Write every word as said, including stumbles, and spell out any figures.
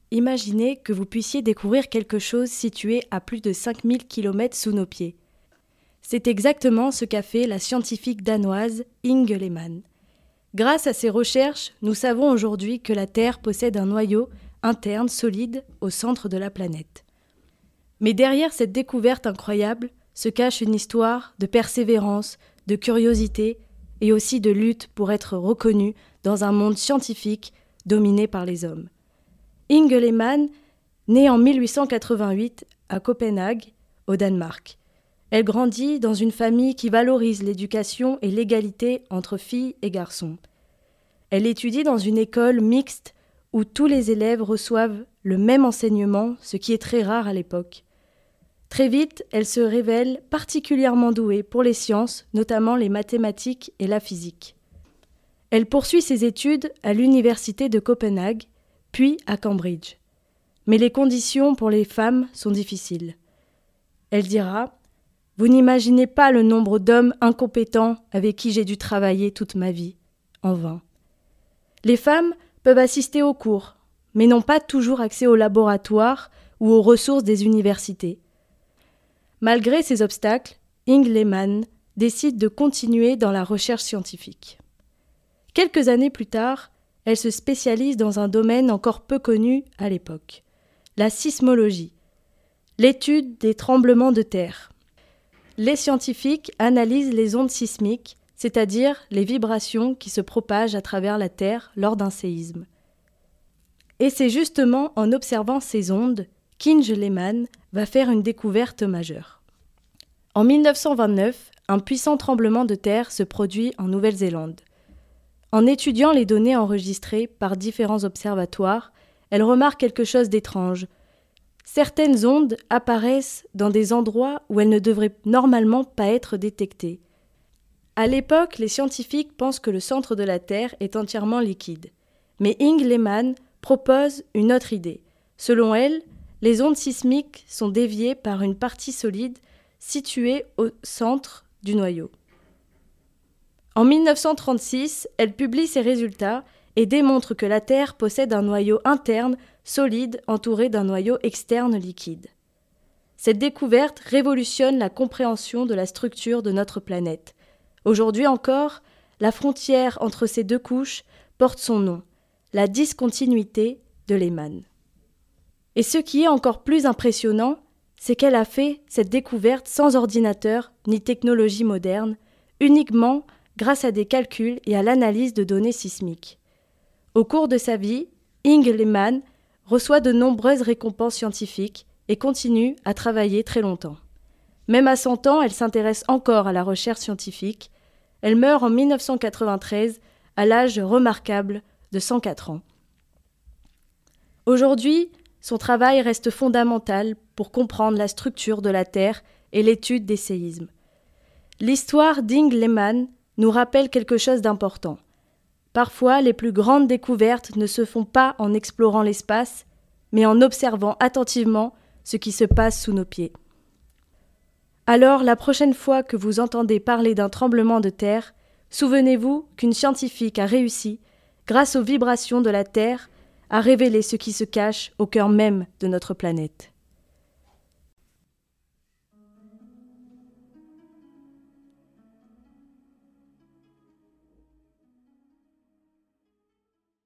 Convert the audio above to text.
Imaginez que vous puissiez découvrir quelque chose situé à plus de cinq mille kilomètres sous nos pieds. C'est exactement ce qu'a fait la scientifique danoise Inge Lehmann. Grâce à ses recherches, nous savons aujourd'hui que la Terre possède un noyau interne solide au centre de la planète. Mais derrière cette découverte incroyable se cache une histoire de persévérance, de curiosité et aussi de lutte pour être reconnue dans un monde scientifique dominé par les hommes. Inge Lehmann, née en mille huit cent quatre-vingt-huit à Copenhague, au Danemark. Elle grandit dans une famille qui valorise l'éducation et l'égalité entre filles et garçons. Elle étudie dans une école mixte où tous les élèves reçoivent le même enseignement, ce qui est très rare à l'époque. Très vite, elle se révèle particulièrement douée pour les sciences, notamment les mathématiques et la physique. Elle poursuit ses études à l'université de Copenhague, puis à Cambridge. Mais les conditions pour les femmes sont difficiles. Elle dira « Vous n'imaginez pas le nombre d'hommes incompétents avec qui j'ai dû travailler toute ma vie, en vain. Les femmes peuvent assister aux cours, mais n'ont pas toujours accès aux laboratoires ou aux ressources des universités. » Malgré ces obstacles, Inge Lehmann décide de continuer dans la recherche scientifique. Quelques années plus tard, elle se spécialise dans un domaine encore peu connu à l'époque, la sismologie, l'étude des tremblements de terre. Les scientifiques analysent les ondes sismiques, c'est-à-dire les vibrations qui se propagent à travers la Terre lors d'un séisme. Et c'est justement en observant ces ondes qu'Inge Lehmann va faire une découverte majeure. En mille neuf cent vingt-neuf, un puissant tremblement de terre se produit en Nouvelle-Zélande. En étudiant les données enregistrées par différents observatoires, elle remarque quelque chose d'étrange. Certaines ondes apparaissent dans des endroits où elles ne devraient normalement pas être détectées. À l'époque, les scientifiques pensent que le centre de la Terre est entièrement liquide. Mais Inge Lehmann propose une autre idée. Selon elle, les ondes sismiques sont déviées par une partie solide située au centre du noyau. En mille neuf cent trente-six, elle publie ses résultats et démontre que la Terre possède un noyau interne solide entouré d'un noyau externe liquide. Cette découverte révolutionne la compréhension de la structure de notre planète. Aujourd'hui encore, la frontière entre ces deux couches porte son nom, la discontinuité de Lehmann. Et ce qui est encore plus impressionnant, c'est qu'elle a fait cette découverte sans ordinateur ni technologie moderne, uniquement grâce à des calculs et à l'analyse de données sismiques. Au cours de sa vie, Inge Lehmann reçoit de nombreuses récompenses scientifiques et continue à travailler très longtemps. Même à cent ans, elle s'intéresse encore à la recherche scientifique. Elle meurt en mille neuf cent quatre-vingt-treize à l'âge remarquable de cent quatre ans. Aujourd'hui, son travail reste fondamental pour comprendre la structure de la Terre et l'étude des séismes. L'histoire d'Inge Lehmann nous rappelle quelque chose d'important. Parfois, les plus grandes découvertes ne se font pas en explorant l'espace, mais en observant attentivement ce qui se passe sous nos pieds. Alors, la prochaine fois que vous entendez parler d'un tremblement de terre, souvenez-vous qu'une scientifique a réussi, grâce aux vibrations de la Terre, à révéler ce qui se cache au cœur même de notre planète.